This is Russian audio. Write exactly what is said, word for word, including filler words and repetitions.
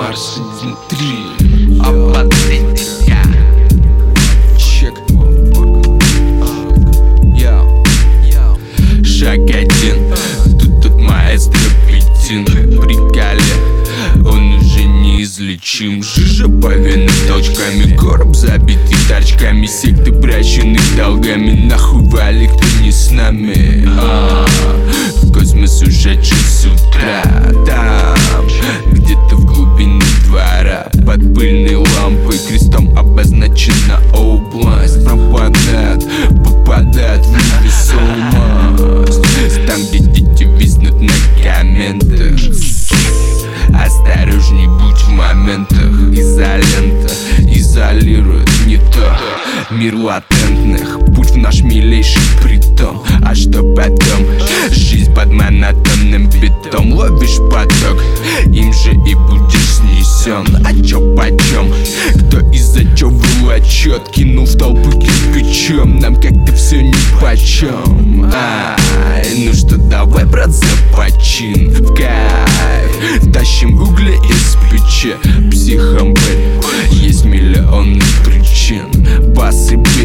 Марс изнутри. Апатетика. Чек. Шаг один. Тут тут маэстро Петин. Приколе, он уже неизлечим. Жижа по венам толчками, короб забитый торчками, секты прощены долгами. Нахуй вали, кто не с нами. а -а. В космос ушедший с утра. Там, где-то в глубине двора, под пыльной лампой крестом обозначена область. Пропадает, попадает в невесомость. Там, где дети виснут на комментах. Осторожней будь в моментах. Изолента изолирует не то. Мир латентных, путь в наш милейший притом. А что потом? Жизнь под монотонным битом. Ловишь поток, им же и будешь снесен. А чё почем? Кто из-за чё волочет? Кинул в толпу кирпичом. Нам как-то все нипочем. Ай, ну что, давай, брат, за почин. В кайф тащим угли из печи. Психом, есть миллионы причин. Басы,